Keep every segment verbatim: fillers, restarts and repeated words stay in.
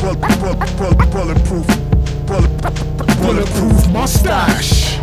Bulletproof, bulletproof mustache.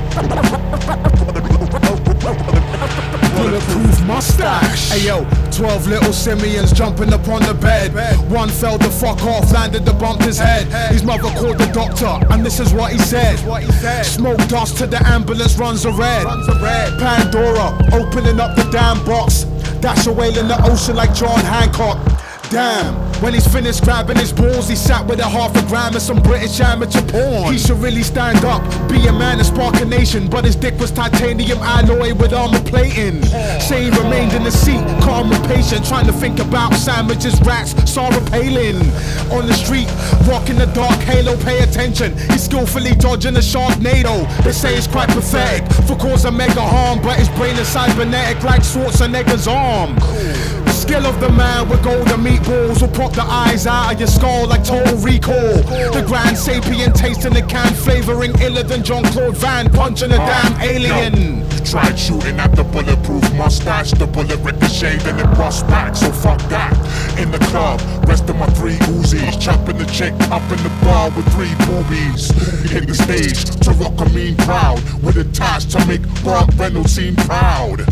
Bulletproof mustache. Hey yo, twelve little simians jumping upon the bed. One fell the fuck off, landed to bump his head. His mother called the doctor, and this is what he said. Smoke dust to the ambulance runs a red. Pandora opening up the damn box. Dash a whale in the ocean like John Hancock. Damn, when he's finished grabbing his balls, he sat with a half a gram of some British amateur porn. He should really stand up, be a man and spark a nation, but his dick was titanium alloy with armor plating. Say he remained in the seat, calm and patient, trying to think about sandwiches, rats, Sarah Palin. On the street, rocking the dark halo, pay attention. He's skillfully dodging a Sharknado. They say it's quite pathetic for causing mega harm, but his brain is cybernetic like Schwarzenegger's arm. Skill of the man with golden meatballs will pop the eyes out of your skull like Total Recall. The grand sapient tasting the can, flavoring iller than Jean-Claude Van punching a damn alien. You tried shooting at the bulletproof mustache, the bullet ricocheted and it brushed back, so fuck that. In the club, rest of my three Uzis, chopping the chick up in the bar with three boobies. Hit the stage to rock a mean crowd with a task to make Burt Reynolds seem proud.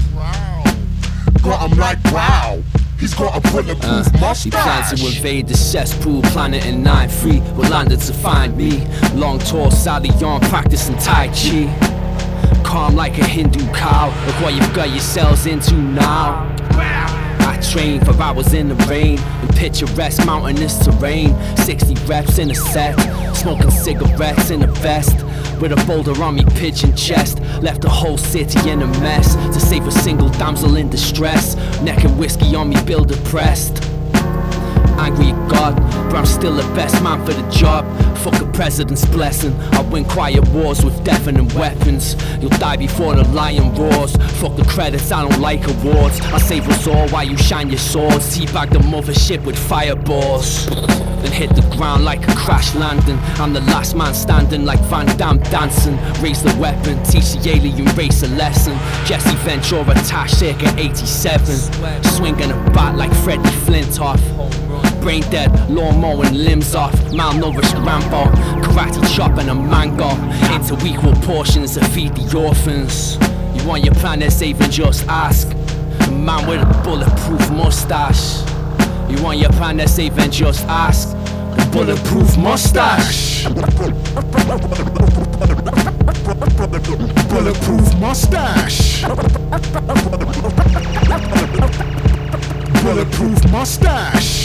Got him like wow. He's got a bulletproof uh, mustache. He plans to invade the cesspool planet in nine three. Will landed to find me. Long tall Sally on practicing Tai Chi. Calm like a Hindu cow. Look what you've got yourselves into now. I train for hours in the rain in picturesque mountainous terrain. Sixty reps in a set, smoking cigarettes in a vest. With a boulder on me pigeon chest, left the whole city in a mess to save a single damsel in distress. Neck and whiskey on me, bill depressed. Angry at God, but I'm still the best man for the job. Fuck a president's blessing. I win quiet wars with deafening weapons. You'll die before the lion roars. Fuck the credits, I don't like awards. I save us all while you shine your swords. Teabag the mothership with fireballs. Then hit the ground like a crash landing. I'm the last man standing like Van Damme dancing. Raise the weapon, teach the alien race a lesson. Jesse Ventura, Tash circa eighty-seven. Swinging a bat like Freddie Flintoff. Brain dead, lawn mowing limbs off. Malnourished Rambo, karate chop and a mango. Into equal portions to feed the orphans. You want your planet saving, just ask a man with a bulletproof mustache. You want your planet saving, just ask the bulletproof mustache. Bulletproof mustache. Bulletproof mustache.